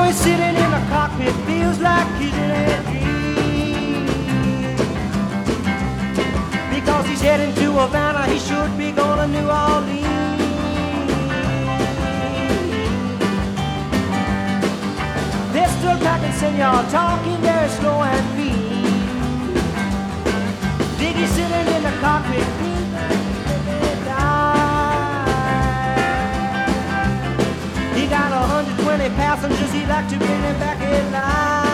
he's sitting in the cockpit, feels like he's in a dream. Because he's heading to Havana, he should be going to New Orleans. Pistol packing senor, talking very slow and mean. Diggy sitting in the cockpit, feels like he's gonna die. He got 120 passengers, he'd like to bring them back in line.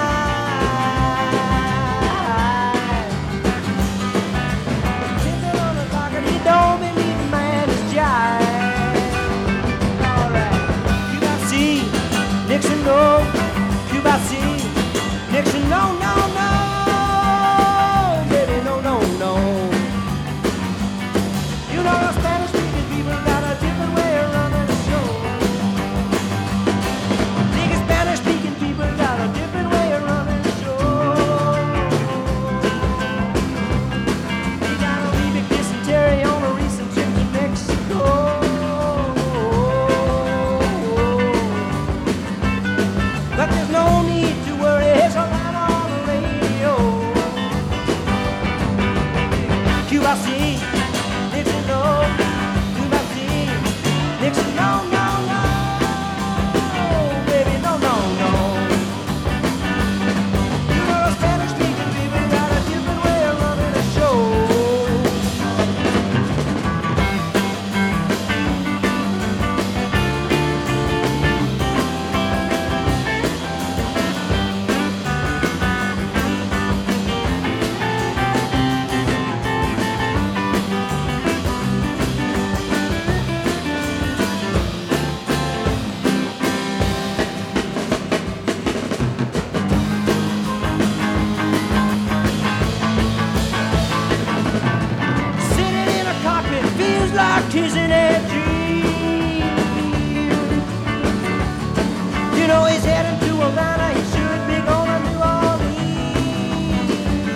Sitting on the docket, he don't believe the man is jive. Alright, Cuba C, Nixon no. Cuba C, Nixon no, no, no. Baby, no, no, no. You know the Spanish-speaking people got a different way of running the show. Spanish-speaking people got a different way of running the show. You gotta leave your dysentery on a recent trip to Mexico. But there's no need to worry, it's a lot on the radio. Cuba C, Nixon no. Cuba C, Nixon no, no, no. He's in a dream. You know he's heading to Havana, he should be going to New Orleans.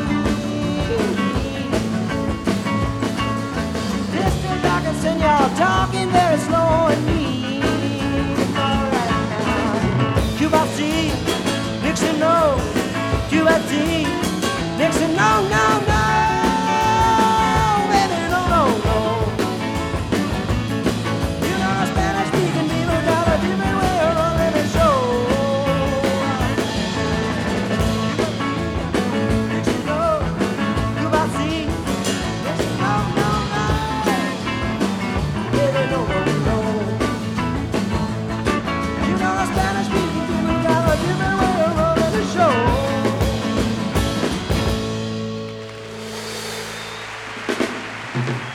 Distant talking senor, talking very slow and mean. Alright now, Cuba C, Nixon no. Cuba C, Nixon no, no, no. Spanish-speaking people got a different way of running the show.